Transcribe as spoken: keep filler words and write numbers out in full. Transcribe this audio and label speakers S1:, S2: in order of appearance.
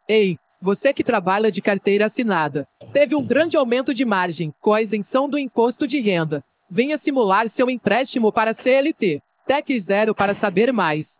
S1: Ei, você que trabalha de carteira assinada, teve um grande aumento de margem com a isenção do imposto de renda. Venha simular seu empréstimo para C L T. Tec Zero para saber mais.